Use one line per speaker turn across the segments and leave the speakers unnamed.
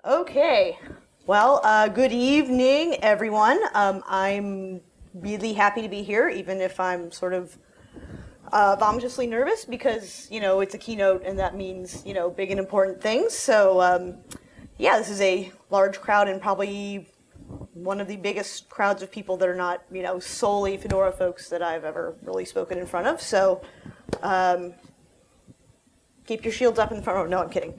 Okay. Well, good evening, everyone. I'm really happy to be here, even if I'm sort of vomitously nervous because, it's a keynote and that means, big and important things. So, this is a large crowd and probably one of the biggest crowds of people that are not, solely Fedora folks that I've ever really spoken in front of. So, keep your shields up in the front row. No, I'm kidding.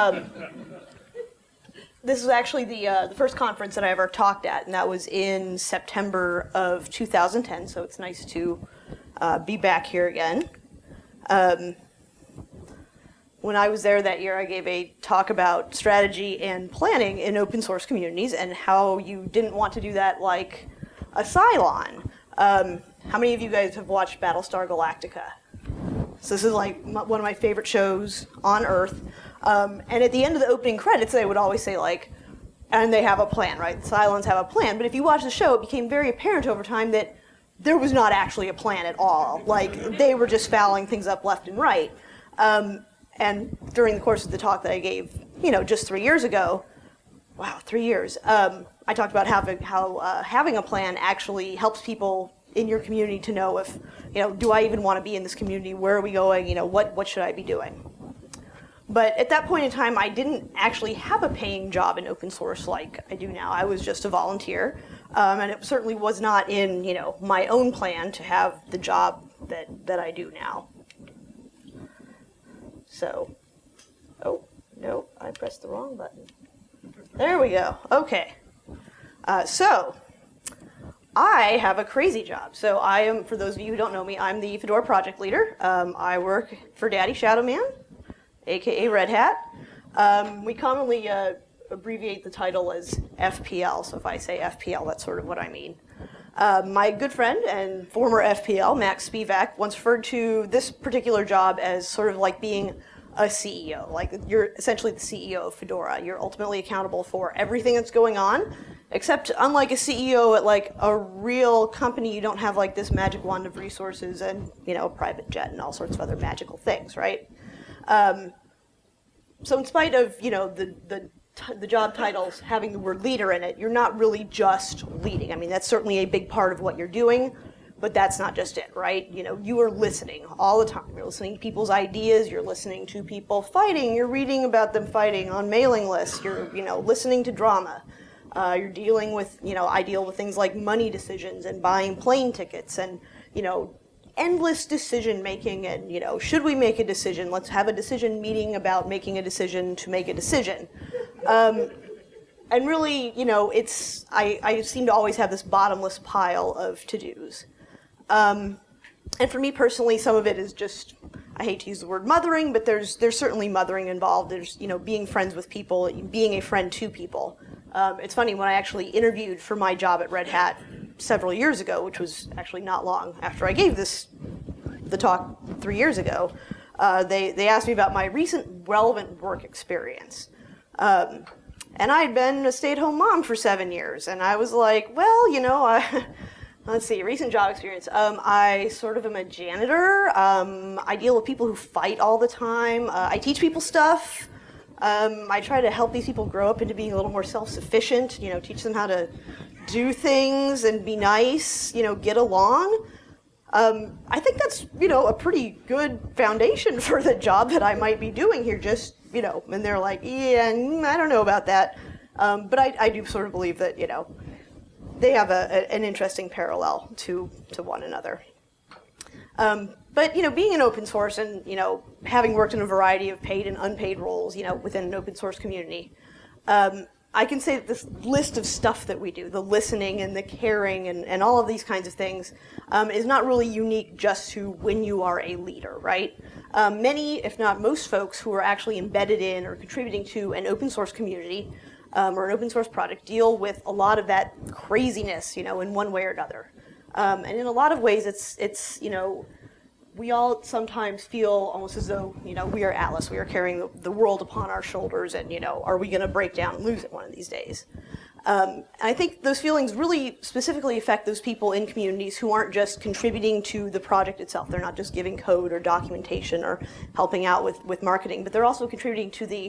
This is actually the first conference that I ever talked at, and that was in September of 2010, so it's nice to be back here again. When I was there that year, I gave a talk about strategy and planning in open source communities and how you didn't want to do that like a Cylon. How many of you guys have watched Battlestar Galactica? So this is like one of my favorite shows on Earth. And at the end of the opening credits, they would always say and they have a plan, right? The Cylons have a plan. But if you watch the show, it became very apparent over time that there was not actually a plan at all. They were just fouling things up left and right. And during the course of the talk that I gave, just 3 years ago, wow, 3 years, I talked about how having a plan actually helps people in your community to know if, do I even want to be in this community? Where are we going? What should I be doing? But at that point in time, I didn't actually have a paying job in open source like I do now. I was just a volunteer, and it certainly was not in, my own plan to have the job that I do now. So, oh, no, I pressed the wrong button. There we go. Okay. So, I have a crazy job. So I am, for those of you who don't know me, I'm the Fedora project leader. I work for Daddy Shadow Man, aka Red Hat. We commonly abbreviate the title as FPL, so if I say FPL, that's sort of what I mean. My good friend and former FPL, Max Spivak, once referred to this particular job as sort of like being a CEO. You're essentially the CEO of Fedora. You're ultimately accountable for everything that's going on, except unlike a CEO at a real company, you don't have this magic wand of resources and, a private jet and all sorts of other magical things, right? So in spite of, the job titles having the word leader in it, you're not really just leading. I mean, that's certainly a big part of what you're doing, but that's not just it, right? You are listening all the time. You're listening to people's ideas. You're listening to people fighting. You're reading about them fighting on mailing lists. You're, listening to drama. You're dealing with, I deal with things like money decisions and buying plane tickets and, endless decision making and, should we make a decision? Let's have a decision meeting about making a decision to make a decision. And really, I seem to always have this bottomless pile of to-dos. And for me personally, some of it is just, I hate to use the word mothering, but there's certainly mothering involved. There's, being friends with people, being a friend to people. It's funny, when I actually interviewed for my job at Red Hat several years ago, which was actually not long after I gave the talk 3 years ago, they asked me about my recent relevant work experience. And I'd been a stay-at-home mom for 7 years, and I was like, well, let's see, recent job experience. I sort of am a janitor. I deal with people who fight all the time. I teach people stuff. I try to help these people grow up into being a little more self-sufficient, teach them how to do things and be nice, get along. I think that's, a pretty good foundation for the job that I might be doing here, just, and they're like, yeah, I don't know about that. But I do sort of believe that, they have an interesting parallel to one another. But, being in open source and, having worked in a variety of paid and unpaid roles, within an open source community, I can say that this list of stuff that we do, the listening and the caring and all of these kinds of things, is not really unique just to when you are a leader, right? Many, if not most folks who are actually embedded in or contributing to an open source community or an open source project deal with a lot of that craziness, in one way or another. And in a lot of ways, it's we all sometimes feel almost as though, we are Atlas. We are carrying the world upon our shoulders and, are we going to break down and lose it one of these days? And I think those feelings really specifically affect those people in communities who aren't just contributing to the project itself. They're not just giving code or documentation or helping out with marketing, but they're also contributing to the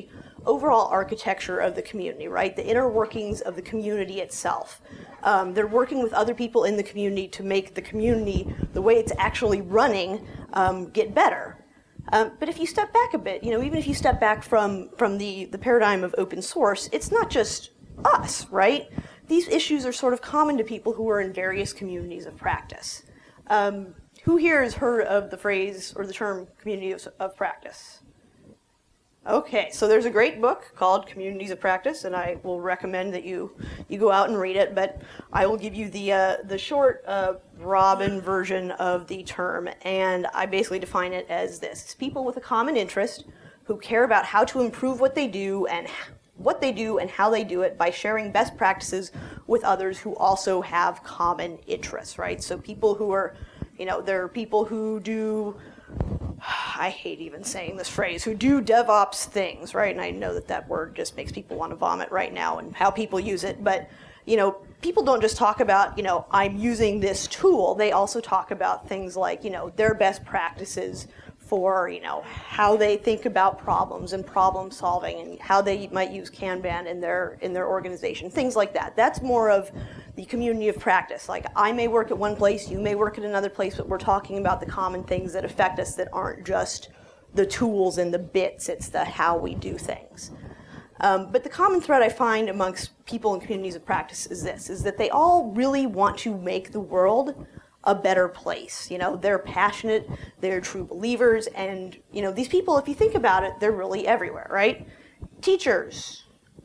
overall architecture of the community, right? The inner workings of the community itself. They're working with other people in the community to make the community, the way it's actually running, get better. But if you step back a bit, even if you step back from the paradigm of open source, it's not just us, right? These issues are sort of common to people who are in various communities of practice. Who here has heard of the phrase or the term community of practice? Okay, so there's a great book called Communities of Practice, and I will recommend that you go out and read it, but I will give you the short Robin version of the term, and I basically define it as this. It's people with a common interest who care about how to improve what they do and how they do it by sharing best practices with others who also have common interests, right? So people who are, there are people who do, I hate even saying this phrase, who do DevOps things, right? And I know that word just makes people want to vomit right now and how people use it. But, people don't just talk about, I'm using this tool. They also talk about things like, their best practices for, how they think about problems and problem solving and how they might use Kanban in their organization, things like that. That's more of the community of practice. Like, I may work at one place, you may work at another place, but we're talking about the common things that affect us that aren't just the tools and the bits, it's the how we do things. But the common thread I find amongst people in communities of practice is that they all really want to make the world a better place. They're passionate, they're true believers, and these people, if you think about it, they're really everywhere, right? Teachers,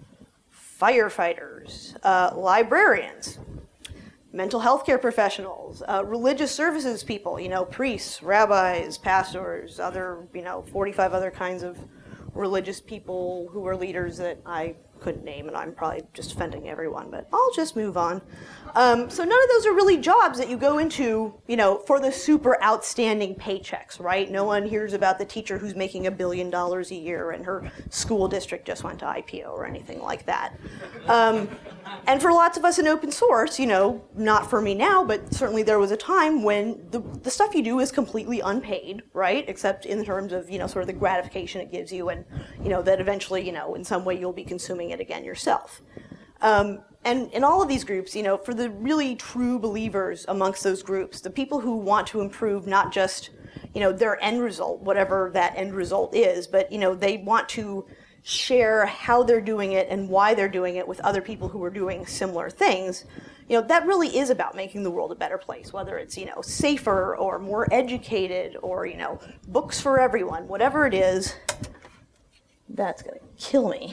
firefighters, librarians, mental health care professionals, religious services people, priests, rabbis, pastors, other, 45 other kinds of religious people who are leaders that I couldn't name, and I'm probably just offending everyone, but I'll just move on. So none of those are really jobs that you go into, for the super outstanding paychecks, right? No one hears about the teacher who's making $1 billion a year and her school district just went to IPO or anything like that. And for lots of us in open source, not for me now, but certainly there was a time when the stuff you do is completely unpaid, right? Except in terms of, sort of the gratification it gives you and, that eventually, in some way you'll be consuming it again yourself. And in all of these groups, for the really true believers amongst those groups, the people who want to improve not just, their end result, whatever that end result is, but, they want to share how they're doing it and why they're doing it with other people who are doing similar things, that really is about making the world a better place, whether it's, safer or more educated or, books for everyone, whatever it is. That's going to kill me.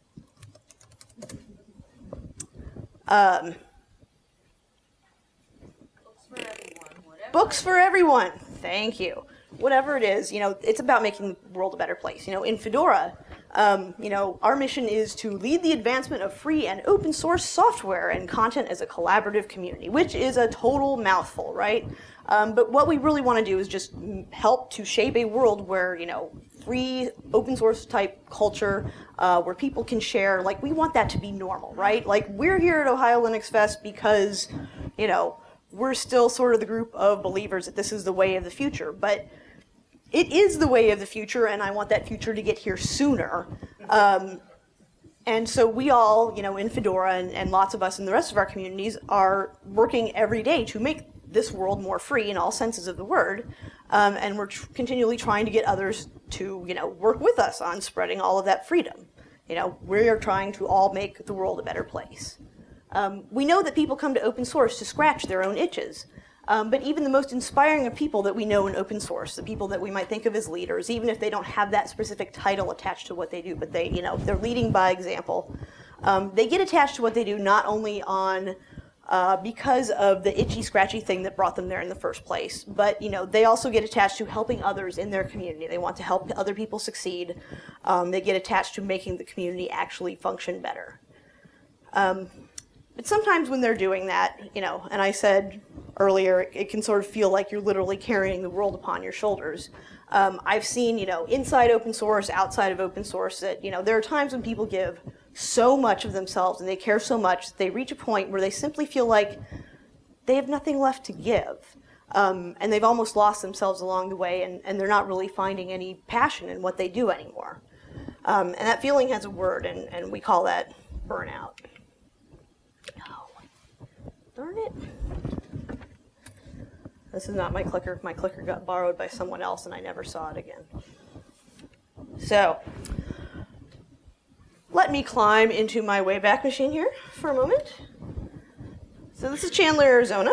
Books for everyone. Thank you. Whatever it is, it's about making the world a better place. In Fedora, our mission is to lead the advancement of free and open source software and content as a collaborative community, which is a total mouthful, right? But what we really want to do is just help to shape a world where, free open source type culture, where people can share, like, we want that to be normal, right? Like, we're here at Ohio Linux Fest because, we're still sort of the group of believers that this is the way of the future, but it is the way of the future, and I want that future to get here sooner. And so we all, in Fedora and lots of us in the rest of our communities are working every day to make this world more free in all senses of the word. And we're continually trying to get others to, work with us on spreading all of that freedom. We are trying to all make the world a better place. We know that people come to open source to scratch their own itches. But even the most inspiring of people that we know in open source, the people that we might think of as leaders, even if they don't have that specific title attached to what they do, but they, they're leading by example, they get attached to what they do not only on because of the itchy, scratchy thing that brought them there in the first place, but they also get attached to helping others in their community. They want to help other people succeed. They get attached to making the community actually function better. But sometimes when they're doing that, and I said earlier, it can sort of feel like you're literally carrying the world upon your shoulders. I've seen, inside open source, outside of open source, that, there are times when people give so much of themselves and they care so much that they reach a point where they simply feel like they have nothing left to give. And they've almost lost themselves along the way, and they're not really finding any passion in what they do anymore. And that feeling has a word, and we call that burnout. Oh, darn it. This is not my clicker. My clicker got borrowed by someone else, and I never saw it again. So, let me climb into my Wayback Machine here for a moment. So this is Chandler, Arizona.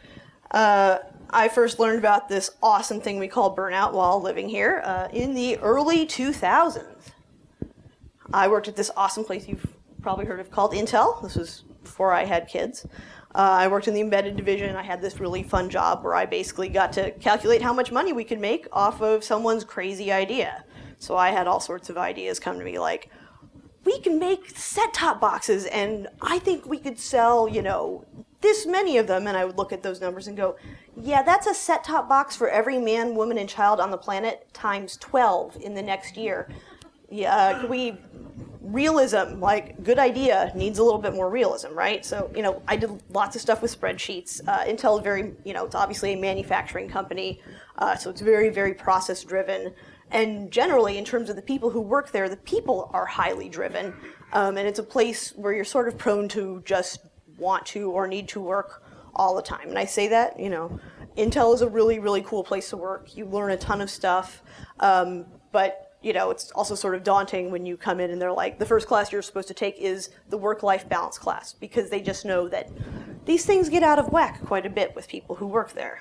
I first learned about this awesome thing we call burnout while living here in the early 2000s. I worked at this awesome place you've probably heard of called Intel. This was before I had kids. I worked in the embedded division. I had this really fun job where I basically got to calculate how much money we could make off of someone's crazy idea. So I had all sorts of ideas come to me like, we can make set-top boxes, and I think we could sell, this many of them. And I would look at those numbers and go, yeah, that's a set-top box for every man, woman, and child on the planet times 12 in the next year. Yeah, realism, like, good idea needs a little bit more realism, right? So, I did lots of stuff with spreadsheets. Intel is it's obviously a manufacturing company, so it's very, very process-driven. And generally, in terms of the people who work there, the people are highly driven. And it's a place where you're sort of prone to just want to or need to work all the time. And I say that, Intel is a really, really cool place to work. You learn a ton of stuff. But it's also sort of daunting when you come in and they're like, the first class you're supposed to take is the work-life balance class, because they just know that these things get out of whack quite a bit with people who work there.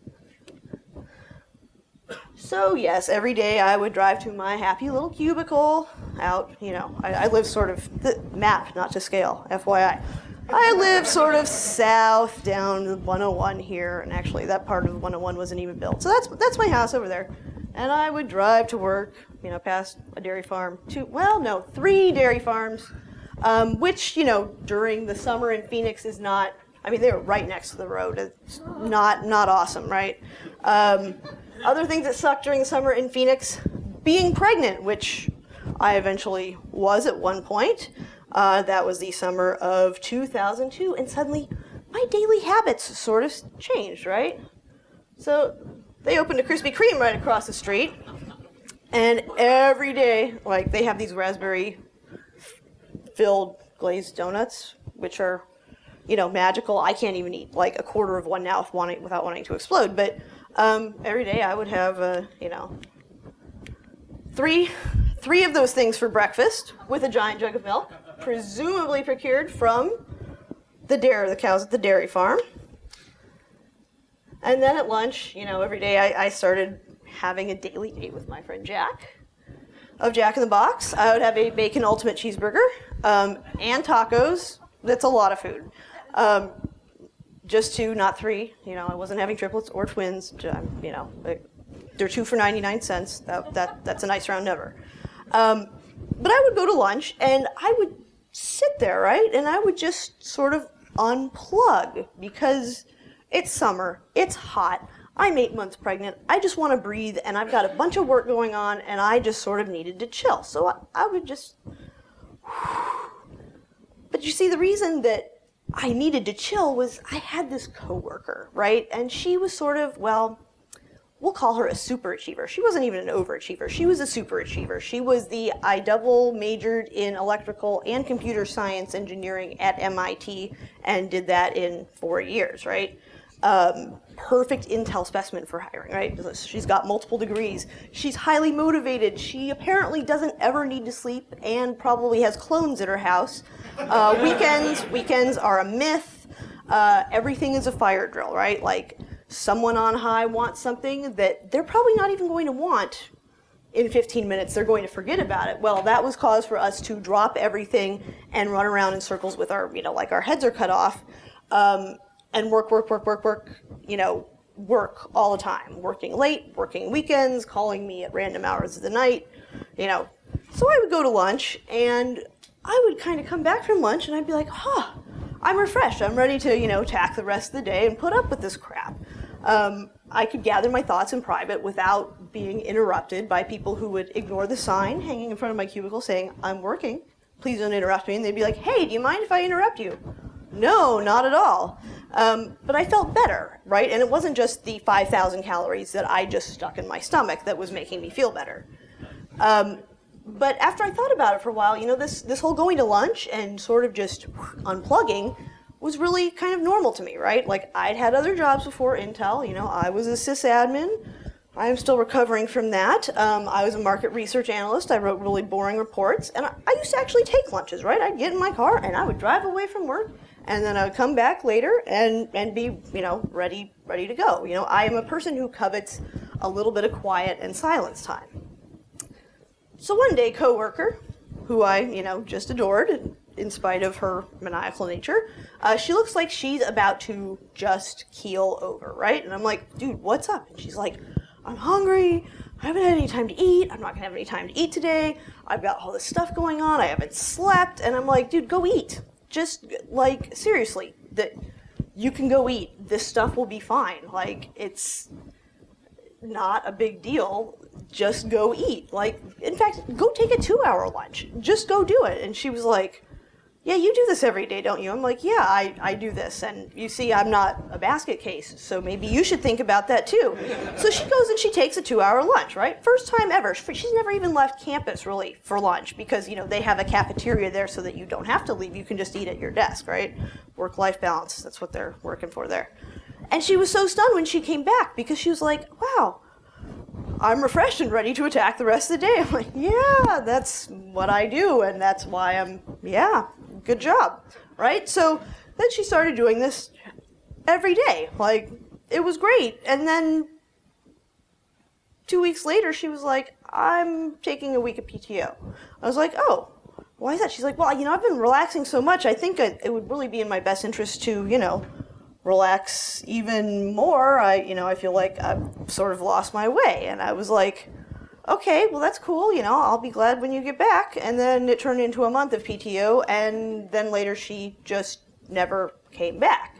So yes, every day I would drive to my happy little cubicle out, I live sort of, the map, not to scale, FYI. I live sort of south down the 101 here, and actually that part of the 101 wasn't even built. So that's my house over there. And I would drive to work, past a dairy farm, 3 dairy farms, which, during the summer in Phoenix is not, they were right next to the road. It's not awesome, right? Other things that suck during the summer in Phoenix, being pregnant, which I eventually was at one point. That was the summer of 2002, and suddenly my daily habits sort of changed, right? So they opened a Krispy Kreme right across the street, and every day, they have these raspberry-filled glazed donuts, which are, magical. I can't even eat a quarter of one now without wanting to explode, but every day I would have, three of those things for breakfast with a giant jug of milk, presumably procured from the cows at the dairy farm. And then at lunch, every day I started having a daily date with my friend Jack of Jack in the Box. I would have a bacon ultimate cheeseburger and tacos. That's a lot of food. Just 2, not 3. I wasn't having triplets or twins. They're 2 for 99 cents. That's a nice round number. But I would go to lunch, and I would sit there, right? And I would just sort of unplug, because it's summer, it's hot, I'm 8 months pregnant, I just want to breathe, and I've got a bunch of work going on, and I just sort of needed to chill. So I would just... But you see, the reason that I needed to chill was I had this coworker, right? And she was sort of, we'll call her a super achiever. She wasn't even an overachiever. She was a super achiever. She was I double majored in electrical and computer science engineering at MIT and did that in 4 years, right? Perfect Intel specimen for hiring, right? She's got multiple degrees. She's highly motivated. She apparently doesn't ever need to sleep and probably has clones at her house. Weekends are a myth. Everything is a fire drill, right? Someone on high wants something that they're probably not even going to want in 15 minutes. They're going to forget about it. Well, that was cause for us to drop everything and run around in circles with our, our heads are cut off, and work, work all the time. Working late, working weekends, calling me at random hours of the night, So I would go to lunch, and I would kind of come back from lunch, and I'd be like, I'm refreshed. I'm ready to, tack the rest of the day and put up with this crap. I could gather my thoughts in private without being interrupted by people who would ignore the sign hanging in front of my cubicle saying, I'm working, please don't interrupt me. And they'd be like, hey, do you mind if I interrupt you? No, not at all. But I felt better, right? And it wasn't just the 5,000 calories that I just stuck in my stomach that was making me feel better. But after I thought about it for a while, this whole going to lunch and sort of just unplugging was really kind of normal to me, right? Like, I'd had other jobs before Intel. I was a sysadmin. I am still recovering from that. I was a market research analyst. I wrote really boring reports. And I used to actually take lunches, right? I'd get in my car and I would drive away from work. And then I would come back later and be, ready to go. I am a person who covets a little bit of quiet and silence time. So one day, coworker, who I, just adored, in spite of her maniacal nature, she looks like she's about to just keel over, right? And I'm like, dude, what's up? And she's like, I'm hungry. I haven't had any time to eat. I'm not going to have any time to eat today. I've got all this stuff going on. I haven't slept. And I'm like, dude, go eat. Just, like, seriously, that you can go eat. This stuff will be fine. Like, it's not a big deal. Just go eat. Like, in fact, go take a 2-hour lunch. Just go do it. And she was like, yeah, you do this every day, don't you? I'm like, yeah, I do this. And you see, I'm not a basket case, so maybe you should think about that too. So she goes and she takes a 2-hour lunch, right? First time ever. She's never even left campus, really, for lunch because, they have a cafeteria there so that you don't have to leave. You can just eat at your desk, right? Work-life balance, that's what they're working for there. And she was so stunned when she came back because she was like, wow, I'm refreshed and ready to attack the rest of the day. I'm like, yeah, that's what I do, and that's why good job, right? So then she started doing this every day. Like, it was great. And then 2 weeks later, she was like, I'm taking a week of PTO. I was like, oh, why is that? She's like, well, I've been relaxing so much. I think it would really be in my best interest to, relax even more. I feel like I've sort of lost my way. And I was like, okay, well, that's cool. I'll be glad when you get back. And then it turned into a month of PTO. And then later she just never came back.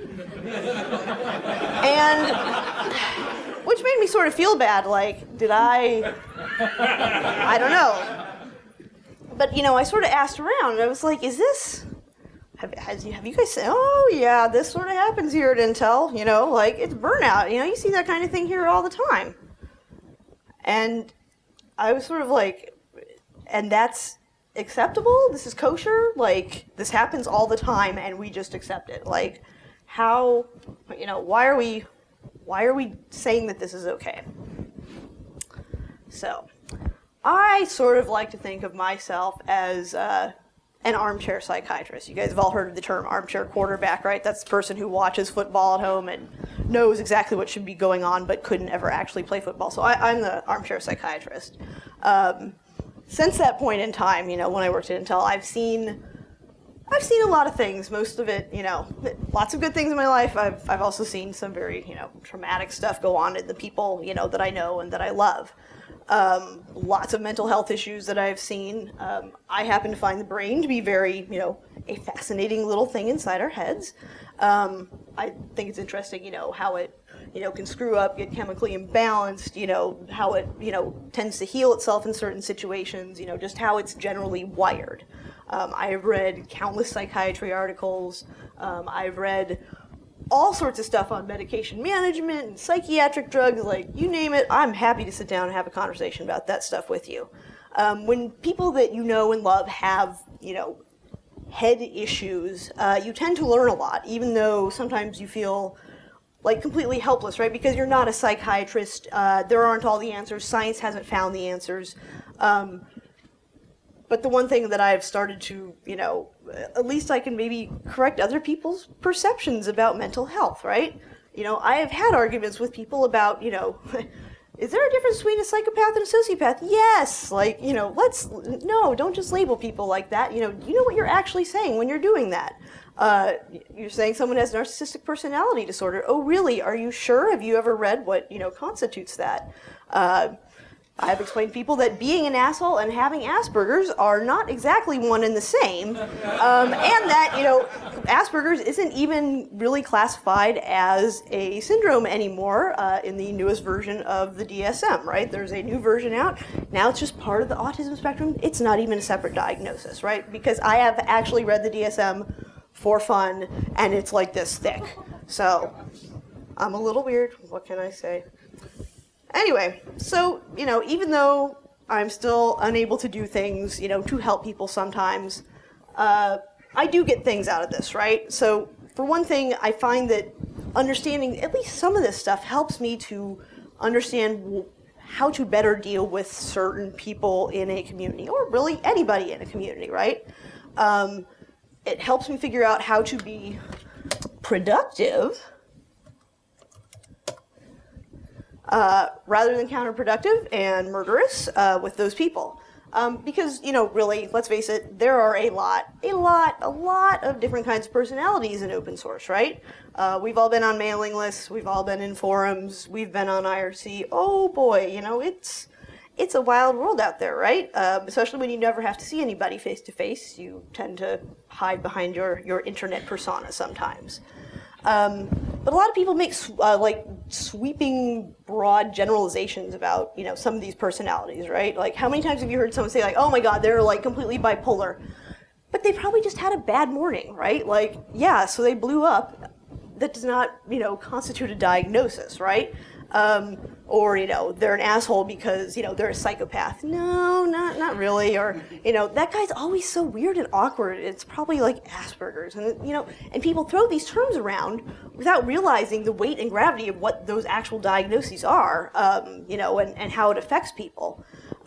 And which made me sort of feel bad. Like, I don't know. But, I sort of asked around and I was like, is this, have you guys said, oh yeah, this sort of happens here at Intel, like it's burnout. You see that kind of thing here all the time. And I was sort of like, and that's acceptable? This is kosher? Like, this happens all the time and we just accept it. Like, how, why are we saying that this is okay? So, I sort of like to think of myself as an armchair psychiatrist. You guys have all heard of the term armchair quarterback, right? That's the person who watches football at home and knows exactly what should be going on but couldn't ever actually play football. So I'm the armchair psychiatrist. Since that point in time, when I worked at Intel, I've seen a lot of things. Most of it, lots of good things in my life. I've also seen some very, traumatic stuff go on in the people, that I know and that I love. Lots of mental health issues that I've seen. I happen to find the brain to be very, a fascinating little thing inside our heads. I think it's interesting, how it, can screw up, get chemically imbalanced, how it, tends to heal itself in certain situations, just how it's generally wired. I have read countless psychiatry articles. I've read all sorts of stuff on medication management and psychiatric drugs, like you name it. I'm happy to sit down and have a conversation about that stuff with you. When people that you know and love have, head issues, you tend to learn a lot, even though sometimes you feel like completely helpless, right? Because you're not a psychiatrist. There aren't all the answers. Science hasn't found the answers. But the one thing that I've started to, at least I can maybe correct other people's perceptions about mental health, right? I have had arguments with people about, is there a difference between a psychopath and a sociopath? Yes, don't just label people like that. You know what you're actually saying when you're doing that. You're saying someone has narcissistic personality disorder. Oh, really? Are you sure? Have you ever read what, constitutes that? I've explained to people that being an asshole and having Asperger's are not exactly one and the same, and that, Asperger's isn't even really classified as a syndrome anymore in the newest version of the DSM, right? There's a new version out. Now it's just part of the autism spectrum. It's not even a separate diagnosis, right? Because I have actually read the DSM for fun, and it's like this thick. So I'm a little weird. What can I say? Anyway, so, even though I'm still unable to do things, to help people sometimes. I do get things out of this, right? So for one thing, I find that understanding at least some of this stuff helps me to understand how to better deal with certain people in a community, or really anybody in a community, right? It helps me figure out how to be productive rather than counterproductive and murderous with those people. Because, really, let's face it, there are a lot of different kinds of personalities in open source, right? We've all been on mailing lists, we've all been in forums, we've been on IRC. Oh boy, it's a wild world out there, right? Especially when you never have to see anybody face to face. You tend to hide behind your internet persona sometimes. But a lot of people make sweeping, broad generalizations about some of these personalities, right? Like, how many times have you heard someone say, like, "Oh my God, they're like completely bipolar," but they probably just had a bad morning, right? Like, yeah, so they blew up. That does not constitute a diagnosis, right? Or they're an asshole because they're a psychopath. No, not really. Or that guy's always so weird and awkward. It's probably like Asperger's, and and people throw these terms around without realizing the weight and gravity of what those actual diagnoses are, and how it affects people,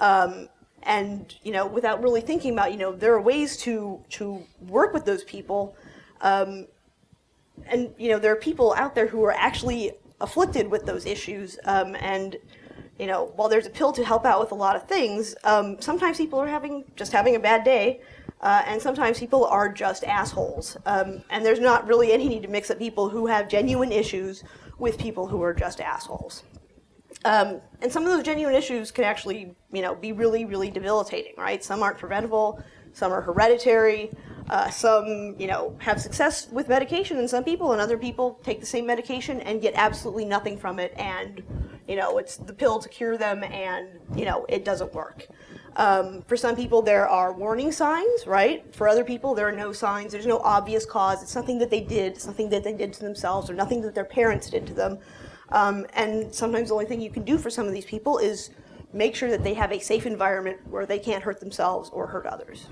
and without really thinking about there are ways to work with those people, and there are people out there who are actually afflicted with those issues, and while there's a pill to help out with a lot of things, sometimes people are having a bad day, and sometimes people are just assholes, and there's not really any need to mix up people who have genuine issues with people who are just assholes. And some of those genuine issues can actually be really, really debilitating, right? Some aren't preventable, some are hereditary. Some, have success with medication in some people, and other people take the same medication and get absolutely nothing from it, and, it's the pill to cure them, and, it doesn't work. For some people, there are warning signs, right? For other people, there are no signs. There's no obvious cause. It's something that they did, something that they did to themselves, or nothing that their parents did to them. And sometimes the only thing you can do for some of these people is make sure that they have a safe environment where they can't hurt themselves or hurt others.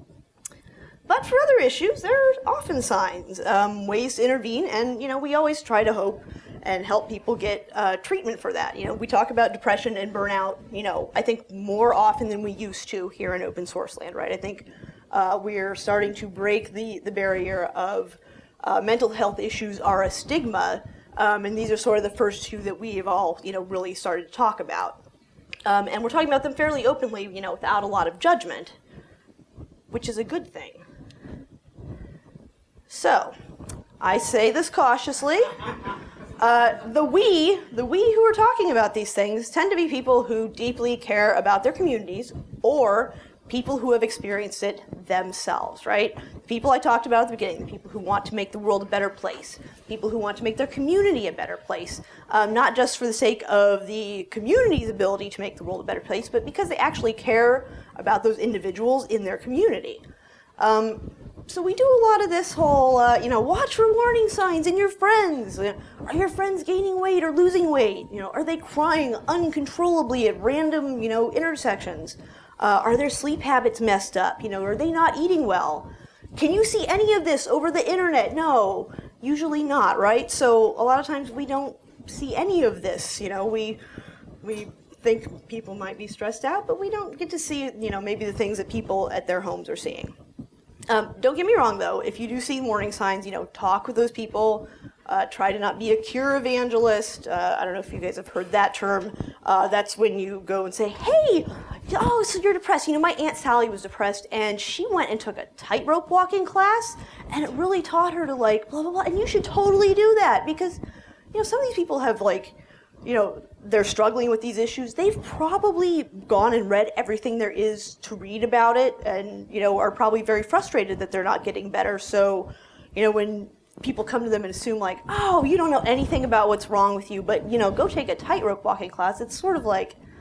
But for other issues, there are often signs, ways to intervene, and we always try to hope and help people get treatment for that. We talk about depression and burnout, I think more often than we used to here in open source land, right? I think we're starting to break the barrier of mental health issues are a stigma, and these are sort of the first two that we have all, really started to talk about. And we're talking about them fairly openly, without a lot of judgment, which is a good thing. So, I say this cautiously. The we who are talking about these things tend to be people who deeply care about their communities, or people who have experienced it themselves, right? People I talked about at the beginning, the people who want to make the world a better place, people who want to make their community a better place, not just for the sake of the community's ability to make the world a better place, but because they actually care about those individuals in their community. So we do a lot of this whole, watch for warning signs in your friends. Are your friends gaining weight or losing weight? Are they crying uncontrollably at random, intersections? Are their sleep habits messed up? Are they not eating well? Can you see any of this over the internet? No, usually not, right? So a lot of times we don't see any of this. We think people might be stressed out, but we don't get to see, maybe the things that people at their homes are seeing. Don't get me wrong, though. If you do see warning signs, talk with those people. Try to not be a cure evangelist. I don't know if you guys have heard that term. That's when you go and say, hey, so you're depressed. My Aunt Sally was depressed, and she went and took a tightrope walking class, and it really taught her to, blah, blah, blah. And you should totally do that because, some of these people have, they're struggling with these issues. They've probably gone and read everything there is to read about it and, are probably very frustrated that they're not getting better. So, when people come to them and assume oh, you don't know anything about what's wrong with you, but, go take a tightrope walking class, it's sort of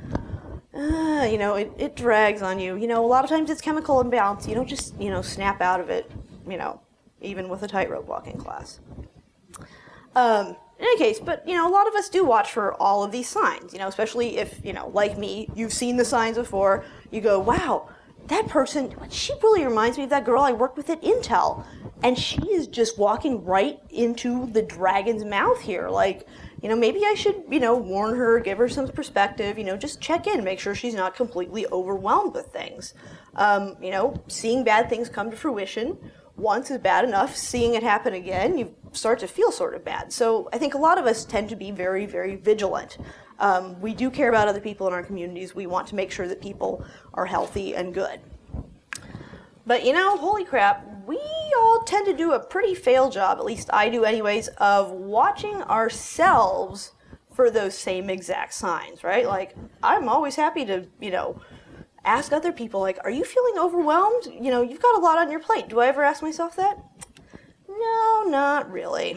it drags on you. A lot of times it's chemical imbalance. You don't just, snap out of it, even with a tightrope walking class. In any case, but, a lot of us do watch for all of these signs, especially if, like me, you've seen the signs before. You go, wow, that person, she really reminds me of that girl I worked with at Intel. And she is just walking right into the dragon's mouth here. Like, maybe I should, warn her, give her some perspective, just check in, make sure she's not completely overwhelmed with things. Seeing bad things come to fruition once is bad enough. Seeing it happen again, you start to feel sort of bad. So I think a lot of us tend to be very, very vigilant. We do care about other people in our communities. We want to make sure that people are healthy and good. But, holy crap, we all tend to do a pretty fail job, at least I do anyways, of watching ourselves for those same exact signs, right? Like, I'm always happy to, ask other people, like, are you feeling overwhelmed? You've got a lot on your plate. Do I ever ask myself that? No, not really.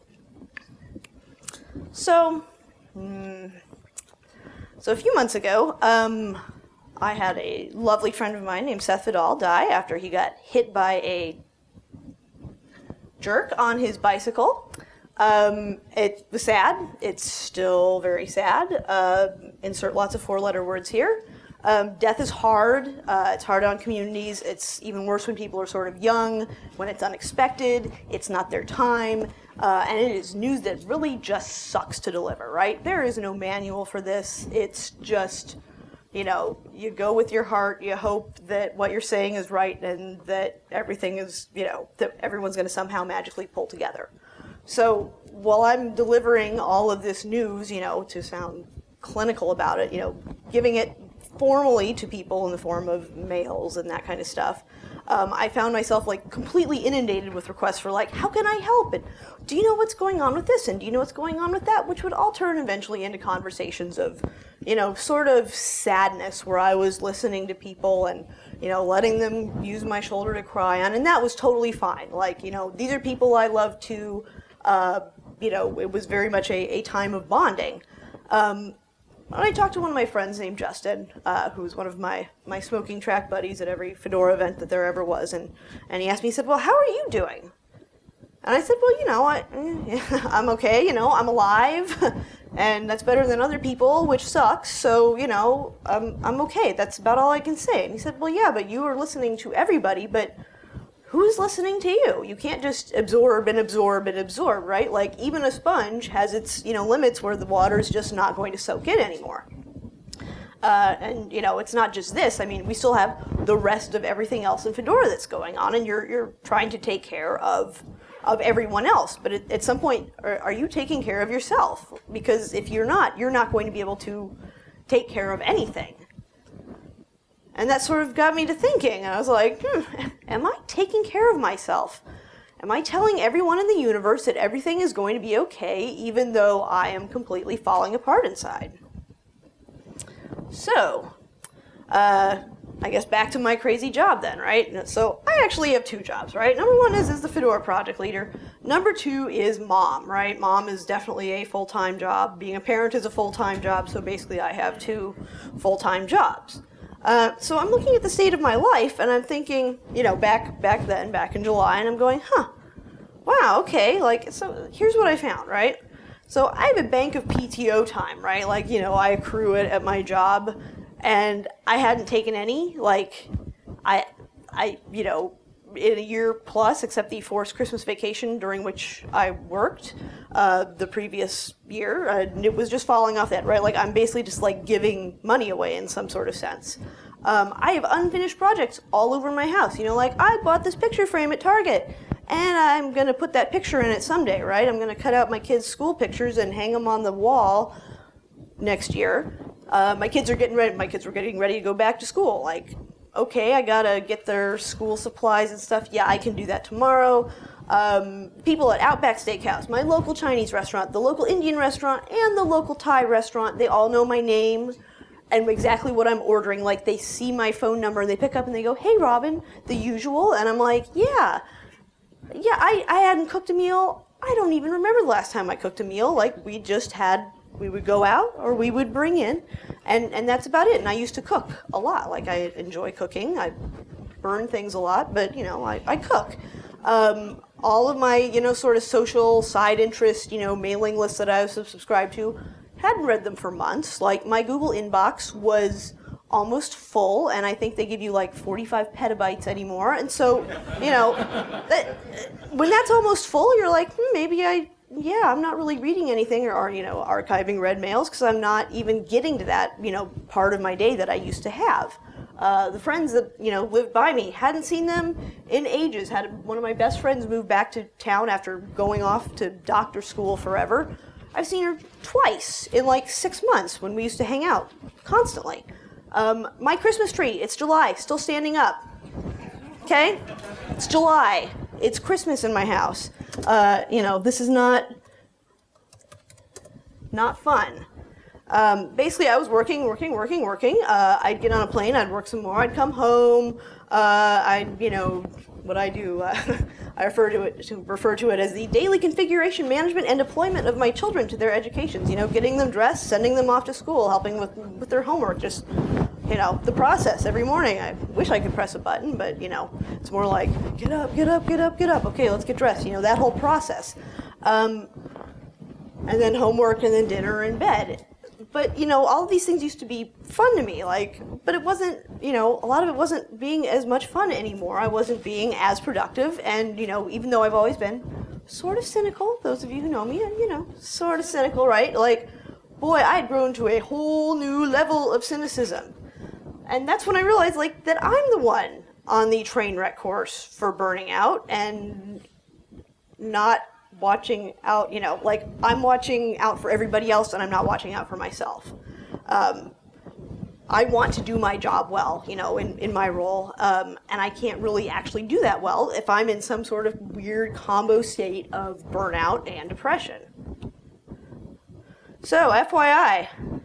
So a few months ago, I had a lovely friend of mine named Seth Vidal die after he got hit by a jerk on his bicycle. It was sad. It's still very sad. Insert lots of four-letter words here. Death is hard. It's hard on communities. It's even worse when people are sort of young, when it's unexpected, it's not their time, and it is news that really just sucks to deliver, right? There is no manual for this. It's just, you go with your heart, you hope that what you're saying is right and that everything is, that everyone's going to somehow magically pull together. So while I'm delivering all of this news, to sound clinical about it, giving it formally to people in the form of mails and that kind of stuff, I found myself completely inundated with requests for how can I help? And do you know what's going on with this? And do you know what's going on with that? Which would all turn eventually into conversations of, sort of sadness where I was listening to people and, letting them use my shoulder to cry on. And that was totally fine. These are people I love to, it was very much a time of bonding. I talked to one of my friends named Justin, who's one of my smoking track buddies at every Fedora event that there ever was, and he asked me, he said, well, how are you doing? And I said, well, I'm okay, I'm alive, and that's better than other people, which sucks, so, I'm okay, that's about all I can say. And he said, well, yeah, but you are listening to everybody, but who's listening to you? You can't just absorb and absorb and absorb, right? Even a sponge has its, limits where the water's just not going to soak in anymore. And, it's not just this. I mean, we still have the rest of everything else in Fedora that's going on, and you're trying to take care of everyone else. But at some point, are you taking care of yourself? Because if you're not going to be able to take care of anything. And that sort of got me to thinking. And I was like, am I taking care of myself? Am I telling everyone in the universe that everything is going to be okay, even though I am completely falling apart inside? So, I guess back to my crazy job then, right? So I actually have two jobs, right? Number one is the Fedora project leader. Number two is mom, right? Mom is definitely a full-time job. Being a parent is a full-time job, so basically I have two full-time jobs. So I'm looking at the state of my life, and I'm thinking, back in July, and I'm going, wow, okay, so here's what I found, right? So I have a bank of PTO time, right? I accrue it at my job, and I hadn't taken any, in a year plus, except the forced Christmas vacation during which I worked the previous year. It was just falling off that, right? I'm basically just giving money away in some sort of sense. I have unfinished projects all over my house. I bought this picture frame at Target, and I'm going to put that picture in it someday, right? I'm going to cut out my kids' school pictures and hang them on the wall next year. My kids were getting ready to go back to school. Okay, I gotta get their school supplies and stuff. Yeah, I can do that tomorrow. People at Outback Steakhouse, my local Chinese restaurant, the local Indian restaurant, and the local Thai restaurant, they all know my name and exactly what I'm ordering. They see my phone number and they pick up and they go, hey, Robin, the usual. And I'm like, yeah, I hadn't cooked a meal. I don't even remember the last time I cooked a meal. We would go out or we would bring in, and that's about it. And I used to cook a lot. I enjoy cooking. I burn things a lot, but, I cook. all of my, sort of social side interest, mailing lists that I was subscribed to, hadn't read them for months. Like, my Google inbox was almost full, and I think they give you like 45 petabytes anymore. And so, when that's almost full, you're like, maybe I'm not really reading anything or archiving read mails because I'm not even getting to that, part of my day that I used to have. The friends that, lived by me, hadn't seen them in ages. Had one of my best friends move back to town after going off to doctor school forever. I've seen her twice in like 6 months when we used to hang out constantly. My Christmas tree, it's July, still standing up. Okay? It's July. It's Christmas in my house. This is not fun. Basically, I was working. I'd get on a plane, I'd work some more, I'd come home. What I do, I refer to it as the daily configuration management and deployment of my children to their educations. Getting them dressed, sending them off to school, helping with their homework, just, the process every morning. I wish I could press a button, but, it's more like, get up. Okay, let's get dressed. That whole process. And then homework, and then dinner and bed. But, all of these things used to be fun to me, but it wasn't, a lot of it wasn't being as much fun anymore. I wasn't being as productive, and, even though I've always been sort of cynical, those of you who know me, sort of cynical, right? Boy, I had grown to a whole new level of cynicism. And that's when I realized, that I'm the one on the train wreck course for burning out and not watching out, I'm watching out for everybody else and I'm not watching out for myself. I want to do my job well, in my role, and I can't really actually do that well if I'm in some sort of weird combo state of burnout and depression. So, FYI,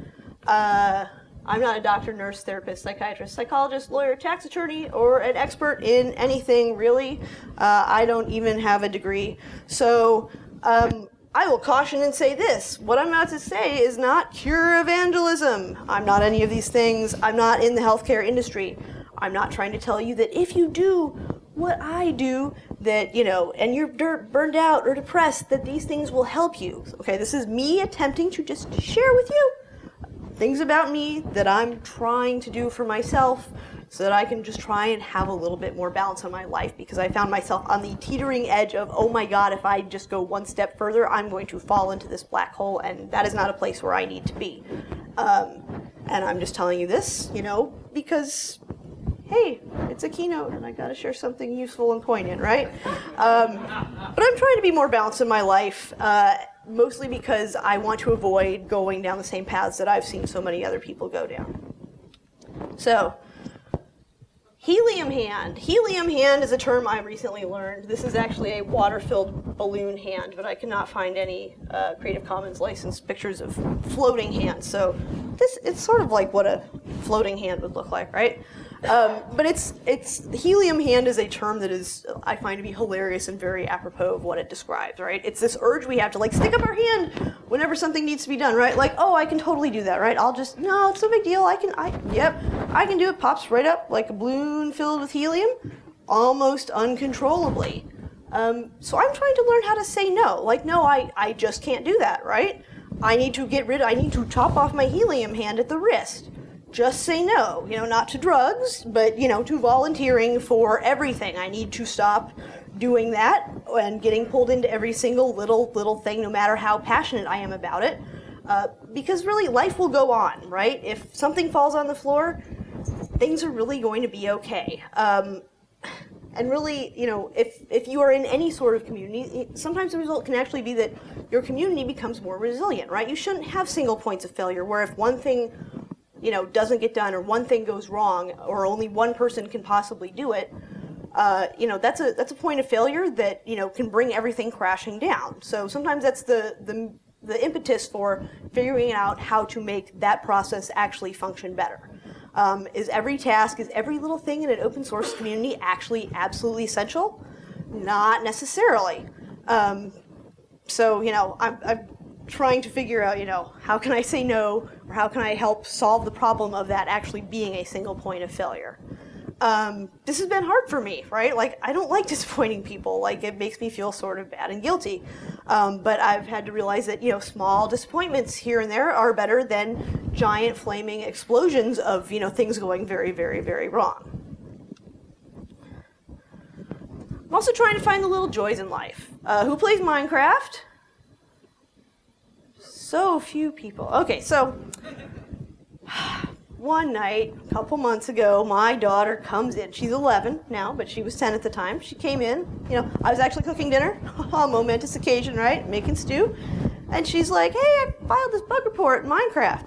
I'm not a doctor, nurse, therapist, psychiatrist, psychologist, lawyer, tax attorney, or an expert in anything, really. I don't even have a degree. So I will caution and say this. What I'm about to say is not pure evangelism. I'm not any of these things. I'm not in the healthcare industry. I'm not trying to tell you that if you do what I do, that, and you're burned out or depressed, that these things will help you. Okay, this is me attempting to just share with you things about me that I'm trying to do for myself so that I can just try and have a little bit more balance in my life, because I found myself on the teetering edge of, oh my God, if I just go one step further, I'm going to fall into this black hole, and that is not a place where I need to be. And I'm just telling you this, because, hey, it's a keynote and I gotta share something useful and poignant, right? But I'm trying to be more balanced in my life, mostly because I want to avoid going down the same paths that I've seen so many other people go down. So, helium hand. Helium hand is a term I recently learned. This is actually a water-filled balloon hand, but I cannot find any Creative Commons licensed pictures of floating hands. So it's sort of like what a floating hand would look like, right? But it's helium hand is a term that is, I find to be hilarious and very apropos of what it describes, right? It's this urge we have to stick up our hand whenever something needs to be done, right? Oh, I can totally do that, right? No, it's no big deal. I can do it. Pops right up like a balloon filled with helium, almost uncontrollably. So I'm trying to learn how to say no. No, I just can't do that, right? I need to chop off my helium hand at the wrist. Just say no, not to drugs, but, to volunteering for everything. I need to stop doing that and getting pulled into every single little thing, no matter how passionate I am about it. Because really, life will go on, right? If something falls on the floor, things are really going to be okay. And really, if you are in any sort of community, sometimes the result can actually be that your community becomes more resilient, right? You shouldn't have single points of failure where if one thing doesn't get done or one thing goes wrong or only one person can possibly do it, that's a point of failure that, can bring everything crashing down. So sometimes that's the impetus for figuring out how to make that process actually function better. Is every task, is every little thing in an open source community actually absolutely essential? Not necessarily. So, I'm trying to figure out, how can I say no, or how can I help solve the problem of that actually being a single point of failure? this has been hard for me, right? Like, I don't like disappointing people. Like, it makes me feel sort of bad and guilty. But I've had to realize that, small disappointments here and there are better than giant flaming explosions of, things going very, very, very wrong. I'm also trying to find the little joys in life. Who plays Minecraft? So few people. Okay, so one night, a couple months ago, my daughter comes in. She's 11 now, but she was 10 at the time. She came in. I was actually cooking dinner. A momentous occasion, right? Making stew. And she's like, hey, I filed this bug report in Minecraft.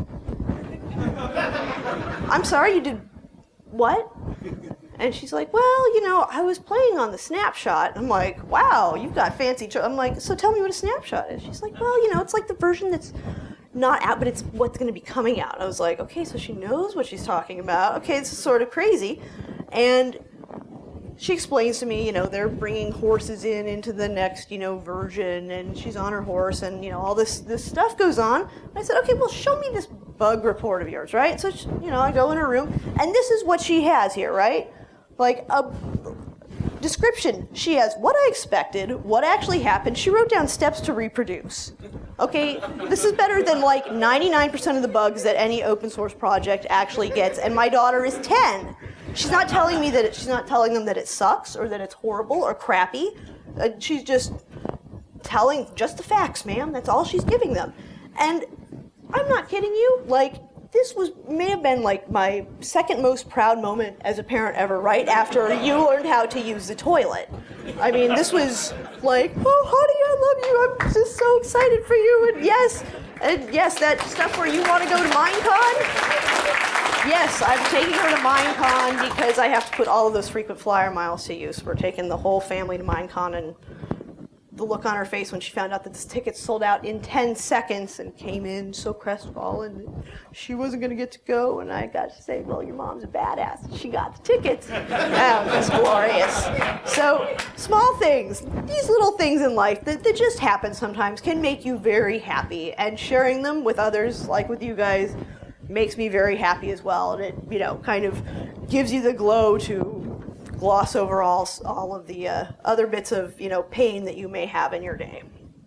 I'm sorry, you did what? And she's like, well, I was playing on the snapshot. I'm like, wow, you've got fancy. I'm like, so tell me what a snapshot is. She's like, well, it's like the version that's not out, but it's what's going to be coming out. I was like, okay, so she knows what she's talking about. Okay, this is sort of crazy. And she explains to me, they're bringing horses into the next, version, and she's on her horse, and, all this stuff goes on. And I said, okay, well, show me this bug report of yours, right? So, I go in her room, and this is what she has here, right? Like a description. She has what I expected, what actually happened. She wrote down steps to reproduce. Okay, this is better than like 99% of the bugs that any open source project actually gets, and my daughter is 10. She's not telling me that she's not telling them that it sucks or that it's horrible or crappy. She's just telling just the facts, ma'am. That's all she's giving them. And I'm not kidding you. Like, this may have been like my second most proud moment as a parent ever, right after you learned how to use the toilet. I mean, this was like, oh, honey, I love you. I'm just so excited for you. And yes, that stuff where you want to go to Minecon. Yes, I'm taking her to Minecon because I have to put all of those frequent flyer miles to use. We're taking the whole family to Minecon, and the look on her face when she found out that this ticket sold out in 10 seconds and came in so crestfallen. She wasn't going to get to go, and I got to say, well, your mom's a badass. She got the tickets. That was glorious. So small things, these little things in life that just happen sometimes can make you very happy, and sharing them with others, like with you guys, makes me very happy as well. And it, kind of gives you the glow to gloss over all of the other bits of, pain that you may have in your day.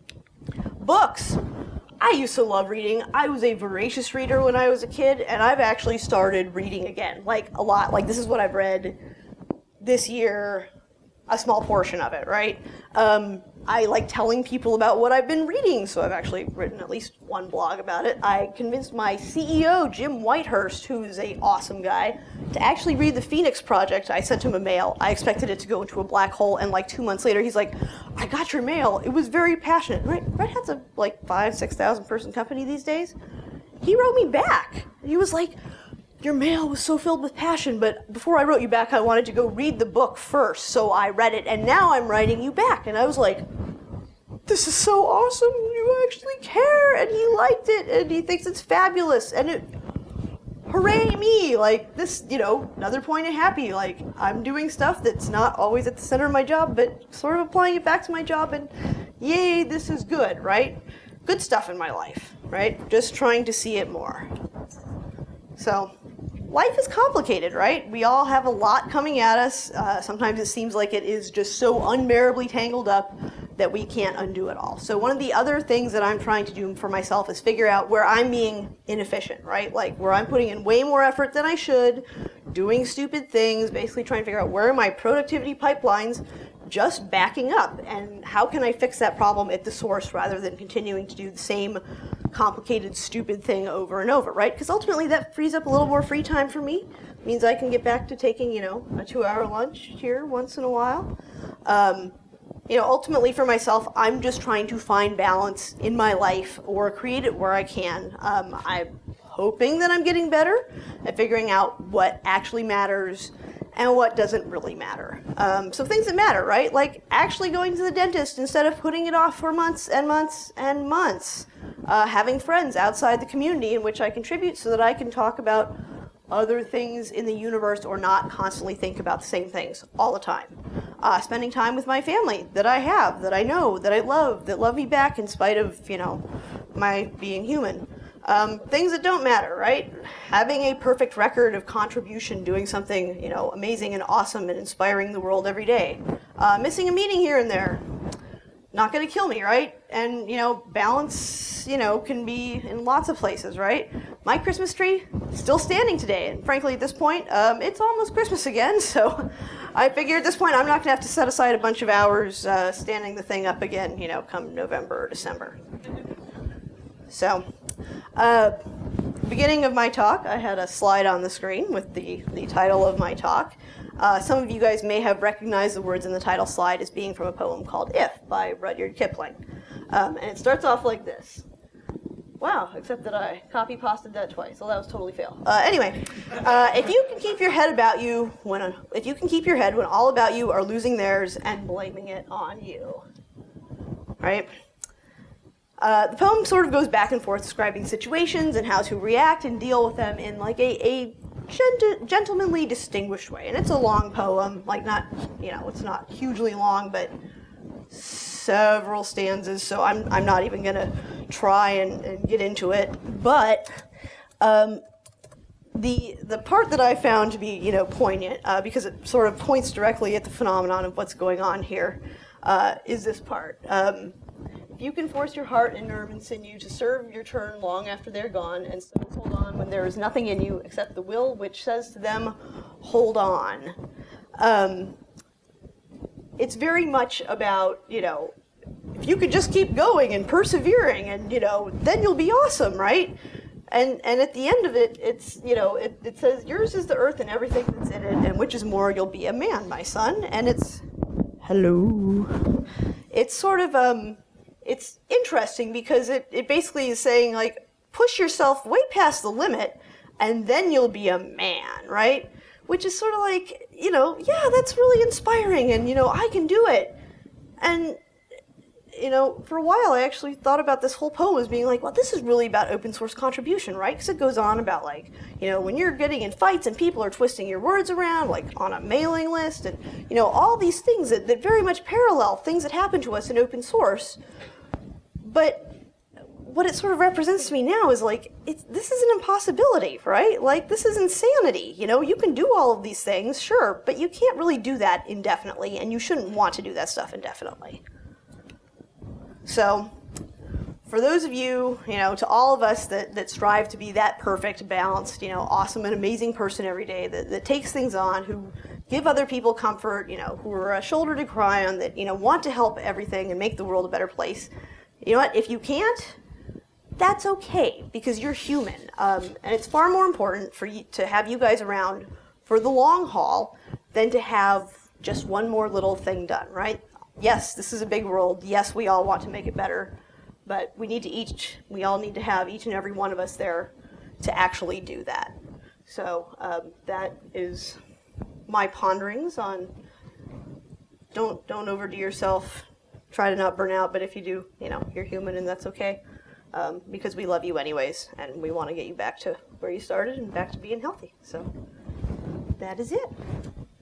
Books. I used to love reading. I was a voracious reader when I was a kid, and I've actually started reading again, like a lot. Like, this is what I've read this year, a small portion of it, right? I like telling people about what I've been reading, so I've actually written at least one blog about it. I convinced my CEO, Jim Whitehurst, who's an awesome guy, to actually read the Phoenix Project. I sent him a mail. I expected it to go into a black hole, and like 2 months later, he's like, I got your mail. It was very passionate. Red Hat's a 6,000 person company these days. He wrote me back. He was like, your mail was so filled with passion, but before I wrote you back, I wanted to go read the book first, so I read it, and now I'm writing you back. And I was like, this is so awesome, you actually care, and he liked it, and he thinks it's fabulous, and hooray me, like this, another point of happy, like I'm doing stuff that's not always at the center of my job, but sort of applying it back to my job, and yay, this is good, right? Good stuff in my life, right? Just trying to see it more. So, life is complicated, right? We all have a lot coming at us. Sometimes it seems like it is just so unbearably tangled up that we can't undo it all. So one of the other things that I'm trying to do for myself is figure out where I'm being inefficient, right? Like where I'm putting in way more effort than I should, doing stupid things, basically trying to figure out where are my productivity pipelines just backing up, and how can I fix that problem at the source rather than continuing to do the same complicated, stupid thing over and over, right? Because ultimately that frees up a little more free time for me. It means I can get back to taking, a 2-hour lunch here once in a while. Ultimately for myself, I'm just trying to find balance in my life or create it where I can. I'm hoping that I'm getting better at figuring out what actually matters and what doesn't really matter. So things that matter, right? Like actually going to the dentist instead of putting it off for months and months and months. Having friends outside the community in which I contribute so that I can talk about other things in the universe or not constantly think about the same things all the time. Spending time with my family that I have, that I know, that I love, that love me back in spite of, my being human. Things that don't matter, right? Having a perfect record of contribution, doing something, amazing and awesome and inspiring the world every day. Missing a meeting here and there, not going to kill me, right? And, balance, can be in lots of places, right? My Christmas tree, still standing today. And frankly, at this point, it's almost Christmas again. So I figure at this point, I'm not going to have to set aside a bunch of hours standing the thing up again, come November or December. So, beginning of my talk, I had a slide on the screen with the title of my talk. Some of you guys may have recognized the words in the title slide as being from a poem called If by Rudyard Kipling. And it starts off like this. Wow, except that I copy-pasted that twice, so that was totally fail. Anyway, if you can keep your head when all about you are losing theirs and blaming it on you, right? The poem sort of goes back and forth describing situations and how to react and deal with them in like a gentlemanly, distinguished way. And it's a long poem, it's not hugely long, but several stanzas, so I'm not even going to try and get into it. But the part that I found to be, poignant, because it sort of points directly at the phenomenon of what's going on here, is this part. If you can force your heart and nerve and sinew to serve your turn long after they're gone, and still hold on when there is nothing in you except the will which says to them, hold on. It's very much about, if you could just keep going and persevering and, then you'll be awesome, right? And at the end of it, it's, it says, yours is the earth and everything that's in it, and which is more, you'll be a man, my son. And it's, hello. It's sort of, it's interesting because it basically is saying, like, push yourself way past the limit, and then you'll be a man, right? Which is sort of like, yeah, that's really inspiring, and, I can do it. And, for a while I actually thought about this whole poem as being like, well, this is really about open source contribution, right? Because it goes on about, like, when you're getting in fights and people are twisting your words around, like on a mailing list, and, all these things that very much parallel things that happen to us in open source. But what it sort of represents to me now is like, this is an impossibility, right? Like, this is insanity. You can do all of these things, sure, but you can't really do that indefinitely, and you shouldn't want to do that stuff indefinitely. So, for those of you, to all of us that strive to be that perfect, balanced, awesome and amazing person every day, that takes things on, who give other people comfort, who are a shoulder to cry on, that, want to help everything and make the world a better place, you know what, if you can't, that's okay, because you're human. And it's far more important for you to have you guys around for the long haul than to have just one more little thing done, right? Yes, this is a big world. Yes, we all want to make it better, but we all need to have each and every one of us there to actually do that. So that is my ponderings on don't overdo yourself. Try to not burn out, but if you do, you're human and that's okay. Because we love you anyways, and we want to get you back to where you started and back to being healthy. So that is it.